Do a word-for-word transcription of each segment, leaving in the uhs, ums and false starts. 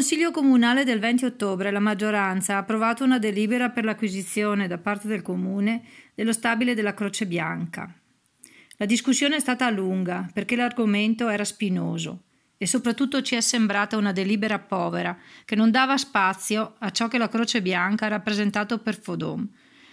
Consiglio Comunale del venti ottobre la maggioranza ha approvato una delibera per l'acquisizione da parte del Comune dello stabile della Croce Bianca. La discussione è stata lunga perché l'argomento era spinoso e soprattutto ci è sembrata una delibera povera che non dava spazio a ciò che la Croce Bianca ha rappresentato per Fodom.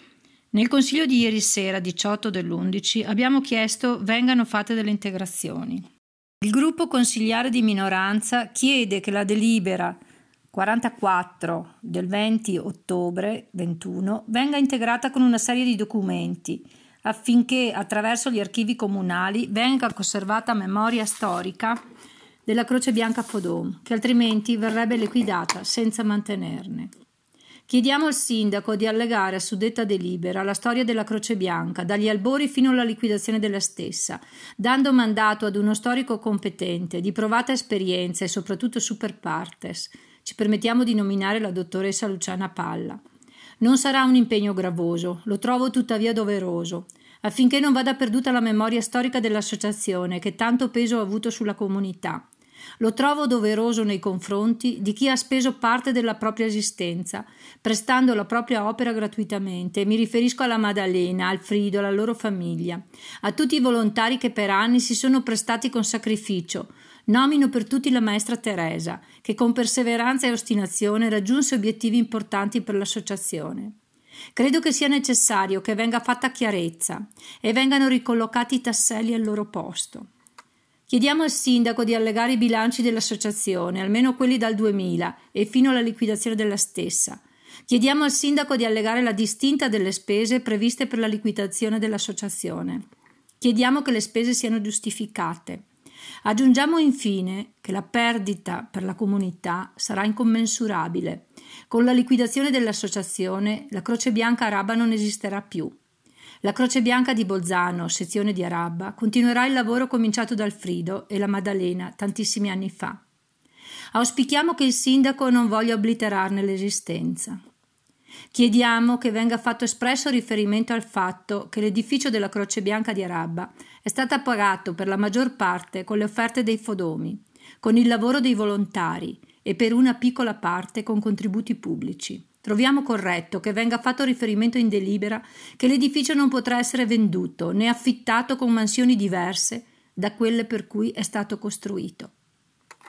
Nel Consiglio di ieri sera, diciotto dell'undici, abbiamo chiesto vengano fatte delle integrazioni. Il gruppo consigliare di minoranza chiede che la delibera quarantaquattro del venti ottobre ventuno venga integrata con una serie di documenti affinché attraverso gli archivi comunali venga conservata memoria storica della Croce Bianca Fodom, che altrimenti verrebbe liquidata senza mantenerne. Chiediamo al sindaco di allegare a suddetta delibera la storia della Croce Bianca, dagli albori fino alla liquidazione della stessa, dando mandato ad uno storico competente, di provata esperienza e soprattutto super partes. Ci permettiamo di nominare la dottoressa Luciana Palla. Non sarà un impegno gravoso, lo trovo tuttavia doveroso, affinché non vada perduta la memoria storica dell'associazione che tanto peso ha avuto sulla comunità. Lo trovo doveroso nei confronti di chi ha speso parte della propria esistenza, prestando la propria opera gratuitamente. Mi riferisco alla Maddalena, al Frido, alla loro famiglia, a tutti i volontari che per anni si sono prestati con sacrificio. Nomino per tutti la maestra Teresa, che con perseveranza e ostinazione raggiunse obiettivi importanti per l'associazione. Credo che sia necessario che venga fatta chiarezza e vengano ricollocati i tasselli al loro posto. Chiediamo al sindaco di allegare i bilanci dell'associazione, almeno quelli dal duemila e fino alla liquidazione della stessa. Chiediamo al sindaco di allegare la distinta delle spese previste per la liquidazione dell'associazione. Chiediamo che le spese siano giustificate. Aggiungiamo infine che la perdita per la comunità sarà incommensurabile. Con la liquidazione dell'associazione la Croce Bianca Araba non esisterà più. La Croce Bianca di Bolzano, sezione di Araba, continuerà il lavoro cominciato dal Frido e la Maddalena tantissimi anni fa. Auspichiamo che il sindaco non voglia obliterarne l'esistenza. Chiediamo che venga fatto espresso riferimento al fatto che l'edificio della Croce Bianca di Araba è stato pagato per la maggior parte con le offerte dei Fodomi, con il lavoro dei volontari e per una piccola parte con contributi pubblici. Troviamo corretto che venga fatto riferimento in delibera che l'edificio non potrà essere venduto né affittato con mansioni diverse da quelle per cui è stato costruito.